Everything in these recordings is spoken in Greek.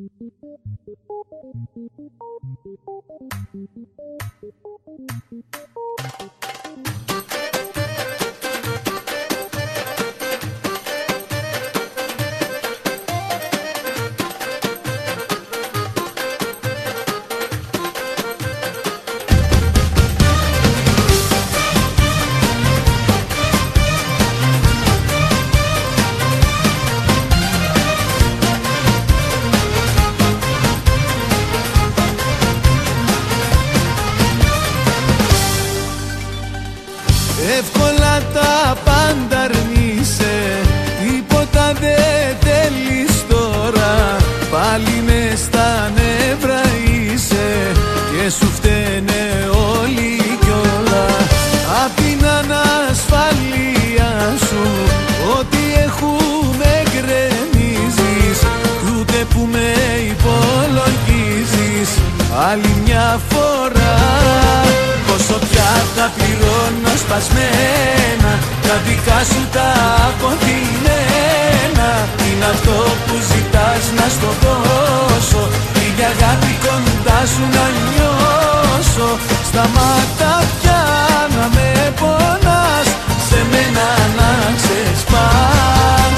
Εύκολα τα πάντα αρνείσαι, τίποτα δεν θέλεις τώρα. Πάλι μες στα νεύρα είσαι και σου φταίνε όλοι κι όλα. Απ' την ανασφαλεία σου ό,τι έχουμε γκρεμίζεις, κι ούτε που με υπολογίζεις άλλη μια φορά. Πόσο πια τα πληρώνω σπασμένα, τα δικά σου τα αποθυμένα. Είναι αυτό που ζητάς να στο δώσω, η αγάπη κοντά σου να νιώσω. Σταμάτα πια να με πονάς, σε μένα να ξεσπάς.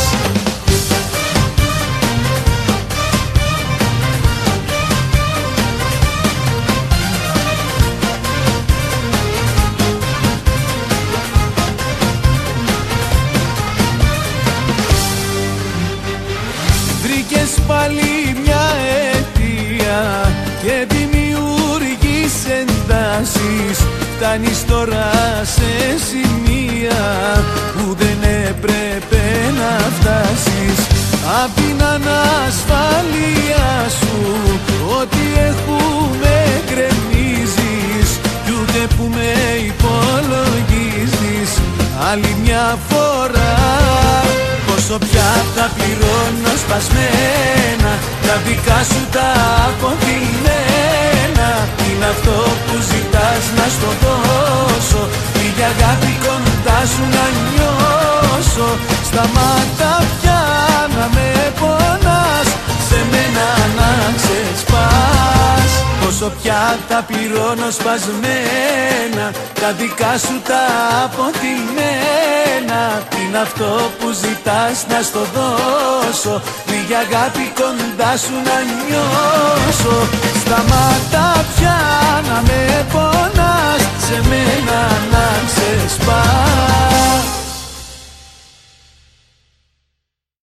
Βρήκες πάλι μια αιτία και δημιουργείς εντάσεις. Φτάνεις τώρα σε σημεία που δεν έπρεπε να φτάσεις. Απ' την ανασφαλεία σου ό,τι έχουμε γκρεμίζεις, κι ούτε που με υπολογίζεις άλλη μια φορά. Πόσο πια τα πληρώνω σπασμένα, τα δικά σου τα αποθυμένα. Είναι αυτό που ζητάς να στο δώσω, η αγάπη κοντά σου να νιώσω. Σταμάτα πια να με πονάς, σε μένα να ξεσπάς. Πόσο πια τα πληρώνω σπασμένα, τα δικά σου τα αποθυμένα. Είναι αυτό που ζητάς να στο δώσω, λίγη αγάπη κοντά σου να νιώσω. Σταμάτα πια να με πονάς, σε μένα να ξεσπάς.